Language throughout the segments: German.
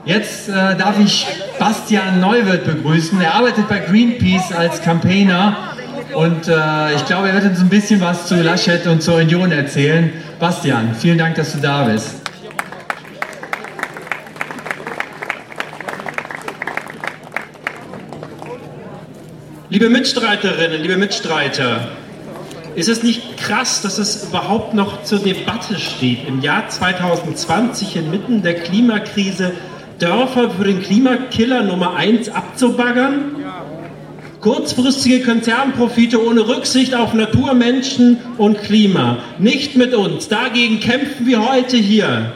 Jetzt darf ich Bastian Neuwirth begrüßen. Er arbeitet bei Greenpeace als Campaigner und ich glaube, er wird uns ein bisschen was zu Laschet und zur Union erzählen. Bastian, vielen Dank, dass du da bist. Liebe Mitstreiterinnen, liebe Mitstreiter, ist es nicht krass, dass es überhaupt noch zur Debatte steht, im Jahr 2020 inmitten der Klimakrise Dörfer für den Klimakiller Nummer 1 abzubaggern? Kurzfristige Konzernprofite ohne Rücksicht auf Natur, Menschen und Klima. Nicht mit uns. Dagegen kämpfen wir heute hier.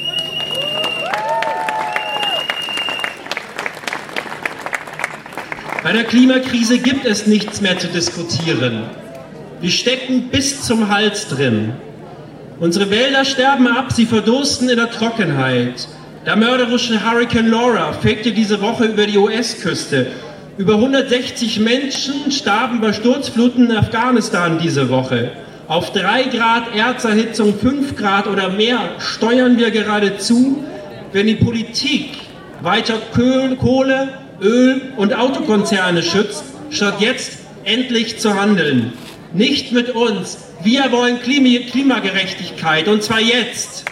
Bei der Klimakrise gibt es nichts mehr zu diskutieren. Wir stecken bis zum Hals drin. Unsere Wälder sterben ab, sie verdursten in der Trockenheit. Der mörderische Hurrikan Laura fegte diese Woche über die US-Küste. Über 160 Menschen starben bei Sturzfluten in Afghanistan diese Woche. Auf 3 Grad Erderhitzung, 5 Grad oder mehr steuern wir gerade zu, wenn die Politik weiter Kohle, Öl und Autokonzerne schützt, statt jetzt endlich zu handeln. Nicht mit uns. Wir wollen Klimagerechtigkeit, und zwar jetzt.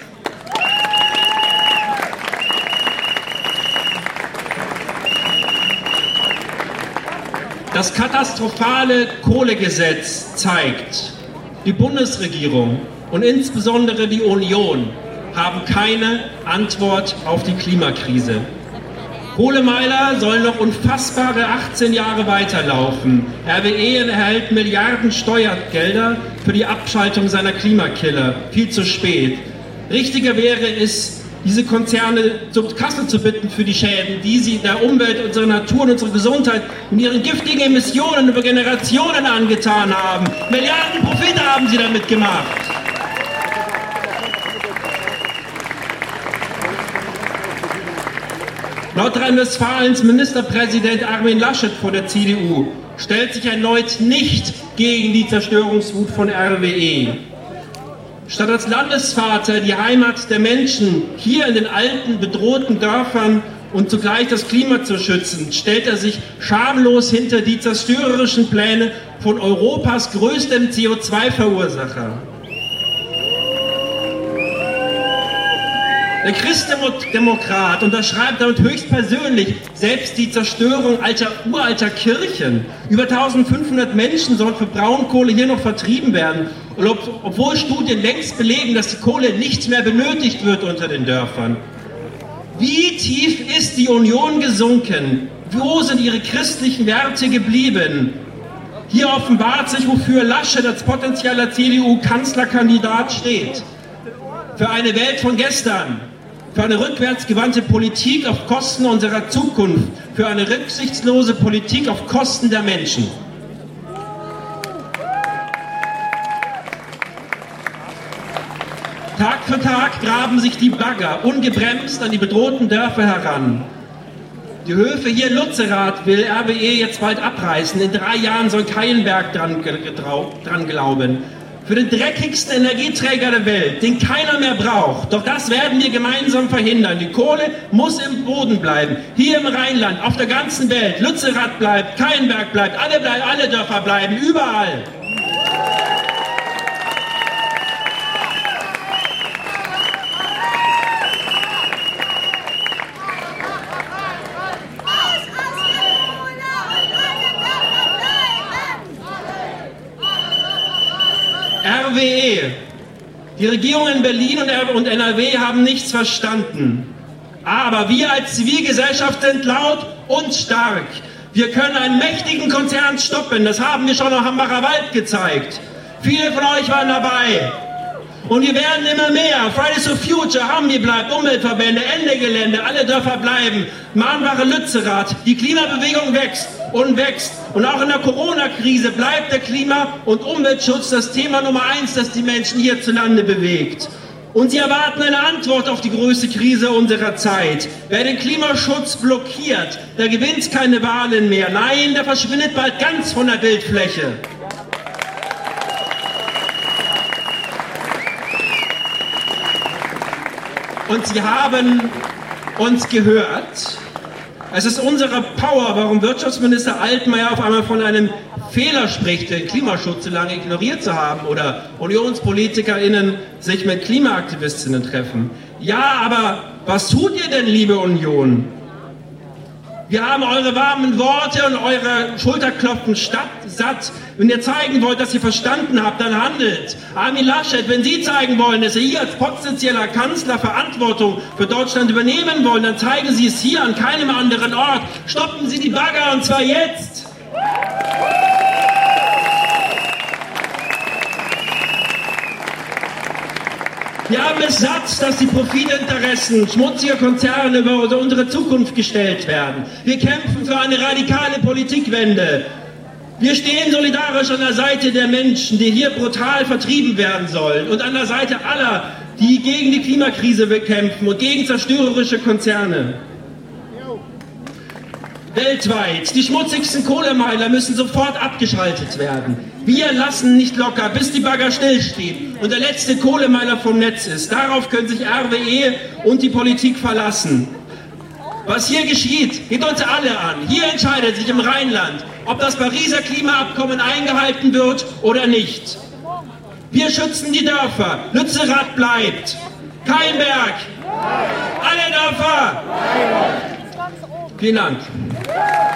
Das katastrophale Kohlegesetz zeigt, die Bundesregierung und insbesondere die Union haben keine Antwort auf die Klimakrise. Kohlemeiler sollen noch unfassbare 18 Jahre weiterlaufen. RWE erhält Milliarden Steuergelder für die Abschaltung seiner Klimakiller. Viel zu spät. Richtiger wäre es, diese Konzerne zur Kasse zu bitten für die Schäden, die sie der Umwelt, unserer Natur und unserer Gesundheit und ihren giftigen Emissionen über Generationen angetan haben. Milliarden Profite haben sie damit gemacht. Nordrhein-Westfalens Ministerpräsident Armin Laschet von der CDU stellt sich erneut nicht gegen die Zerstörungswut von RWE. Statt als Landesvater die Heimat der Menschen hier in den alten, bedrohten Dörfern und zugleich das Klima zu schützen, stellt er sich schamlos hinter die zerstörerischen Pläne von Europas größtem CO2-Verursacher. Der Christdemokrat unterschreibt damit höchstpersönlich selbst die Zerstörung uralter Kirchen. Über 1500 Menschen sollen für Braunkohle hier noch vertrieben werden. Und obwohl Studien längst belegen, dass die Kohle nicht mehr benötigt wird unter den Dörfern. Wie tief ist die Union gesunken? Wo sind ihre christlichen Werte geblieben? Hier offenbart sich, wofür Laschet als potenzieller CDU-Kanzlerkandidat steht. Für eine Welt von gestern. Für eine rückwärtsgewandte Politik auf Kosten unserer Zukunft, für eine rücksichtslose Politik auf Kosten der Menschen. Tag für Tag graben sich die Bagger ungebremst an die bedrohten Dörfer heran. Die Höfe hier in Lützerath will RWE jetzt bald abreißen. In 3 Jahren soll Keilenberg dran glauben. Für den dreckigsten Energieträger der Welt, den keiner mehr braucht. Doch das werden wir gemeinsam verhindern. Die Kohle muss im Boden bleiben. Hier im Rheinland, auf der ganzen Welt. Lützerath bleibt, Keilenberg bleibt, alle Dörfer bleiben, überall. RWE. Die Regierungen in Berlin und NRW haben nichts verstanden. Aber wir als Zivilgesellschaft sind laut und stark. Wir können einen mächtigen Konzern stoppen. Das haben wir schon am Hambacher Wald gezeigt. Viele von euch waren dabei. Und wir werden immer mehr. Fridays for Future, Hambi bleibt, Umweltverbände, Ende Gelände, alle Dörfer bleiben. Mahnwache Lützerath. Die Klimabewegung wächst und wächst. Und auch in der Corona-Krise bleibt der Klima- und Umweltschutz das Thema Nummer 1, das die Menschen hierzulande bewegt. Und sie erwarten eine Antwort auf die größte Krise unserer Zeit. Wer den Klimaschutz blockiert, der gewinnt keine Wahlen mehr. Nein, der verschwindet bald ganz von der Bildfläche. Und sie haben uns gehört. Es ist unsere Power, warum Wirtschaftsminister Altmaier auf einmal von einem Fehler spricht, den Klimaschutz so lange ignoriert zu haben, oder UnionspolitikerInnen sich mit KlimaaktivistInnen treffen. Ja, aber was tut ihr denn, liebe Union? Wir haben eure warmen Worte und eure Schulterklopfen satt. Wenn ihr zeigen wollt, dass ihr verstanden habt, dann handelt. Armin Laschet, wenn Sie zeigen wollen, dass Sie hier als potenzieller Kanzler Verantwortung für Deutschland übernehmen wollen, dann zeigen Sie es hier an keinem anderen Ort. Stoppen Sie die Bagger, und zwar jetzt! Wir haben es satt, dass die Profitinteressen schmutziger Konzerne über unsere Zukunft gestellt werden. Wir kämpfen für eine radikale Politikwende. Wir stehen solidarisch an der Seite der Menschen, die hier brutal vertrieben werden sollen, und an der Seite aller, die gegen die Klimakrise kämpfen und gegen zerstörerische Konzerne. Weltweit, die schmutzigsten Kohlemeiler müssen sofort abgeschaltet werden. Wir lassen nicht locker, bis die Bagger stillstehen und der letzte Kohlemeiler vom Netz ist. Darauf können sich RWE und die Politik verlassen. Was hier geschieht, geht uns alle an. Hier entscheidet sich im Rheinland, ob das Pariser Klimaabkommen eingehalten wird oder nicht. Wir schützen die Dörfer. Lützerath bleibt. Kein Berg. Alle Dörfer. Vielen Dank.